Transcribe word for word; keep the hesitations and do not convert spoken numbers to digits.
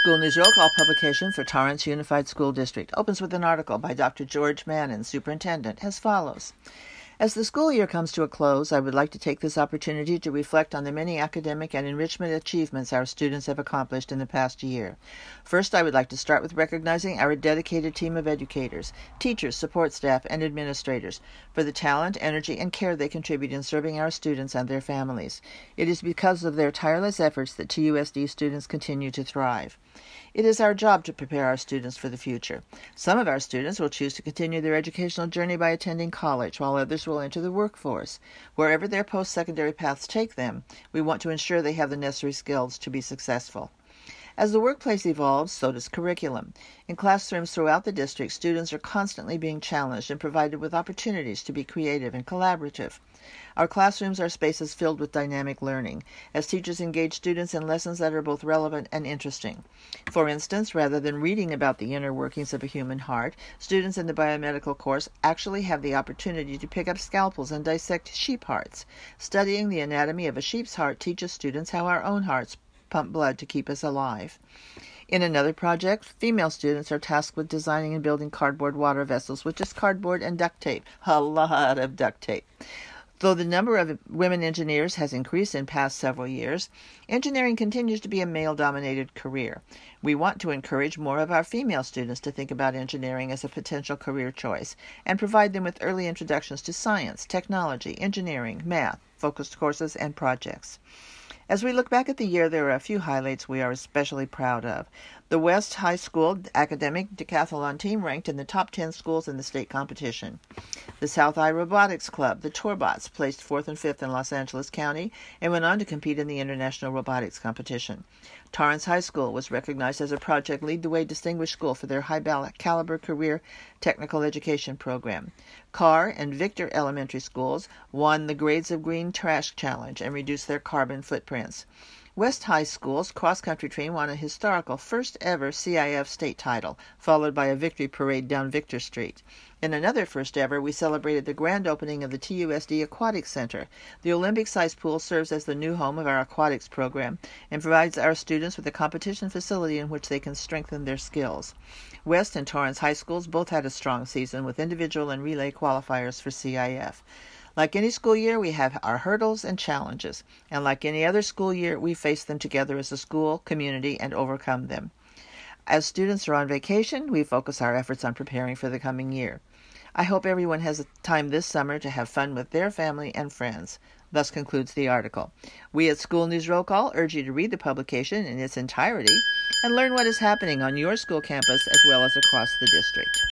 School News Roll Call publication for Torrance Unified School District opens with an article by Doctor George Mannon, Superintendent, as follows. As the school year comes to a close, I would like to take this opportunity to reflect on the many academic and enrichment achievements our students have accomplished in the past year. First, I would like to start with recognizing our dedicated team of educators, teachers, support staff, and administrators for the talent, energy, and care they contribute in serving our students and their families. It is because of their tireless efforts that T U S D students continue to thrive. It is our job to prepare our students for the future. Some of our students will choose to continue their educational journey by attending college, while others will enter the workforce. Wherever their post-secondary paths take them, we want to ensure they have the necessary skills to be successful. As the workplace evolves, so does curriculum. In classrooms throughout the district, students are constantly being challenged and provided with opportunities to be creative and collaborative. Our classrooms are spaces filled with dynamic learning, as teachers engage students in lessons that are both relevant and interesting. For instance, rather than reading about the inner workings of a human heart, students in the biomedical course actually have the opportunity to pick up scalpels and dissect sheep hearts. Studying the anatomy of a sheep's heart teaches students how our own hearts pump blood to keep us alive. In another project, female students are tasked with designing and building cardboard water vessels with just cardboard and duct tape. A lot of duct tape. Though the number of women engineers has increased in past several years, engineering continues to be a male-dominated career. We want to encourage more of our female students to think about engineering as a potential career choice and provide them with early introductions to science, technology, engineering, math, focused courses, and projects. As we look back at the year, there are a few highlights we are especially proud of. The West High School academic decathlon team ranked in the top ten schools in the state competition. The South Eye Robotics Club, the Torbots, placed fourth and fifth in Los Angeles County and went on to compete in the International Robotics Competition. Torrance High School was recognized as a Project Lead the Way Distinguished School for their high-caliber career technical education program. Carr and Victor Elementary Schools won the Grades of Green Trash Challenge and reduced their carbon footprints. West High School's cross-country team won a historical first-ever C I F state title, followed by a victory parade down Victor Street. In another first-ever, we celebrated the grand opening of the T U S D Aquatic Center. The Olympic-sized pool serves as the new home of our aquatics program and provides our students with a competition facility in which they can strengthen their skills. West and Torrance High Schools both had a strong season with individual and relay qualifiers for C I F. Like any school year, we have our hurdles and challenges, and like any other school year, we face them together as a school, community, and overcome them. As students are on vacation, we focus our efforts on preparing for the coming year. I hope everyone has time this summer to have fun with their family and friends. Thus concludes the article. We at School News Roll Call urge you to read the publication in its entirety and learn what is happening on your school campus as well as across the district.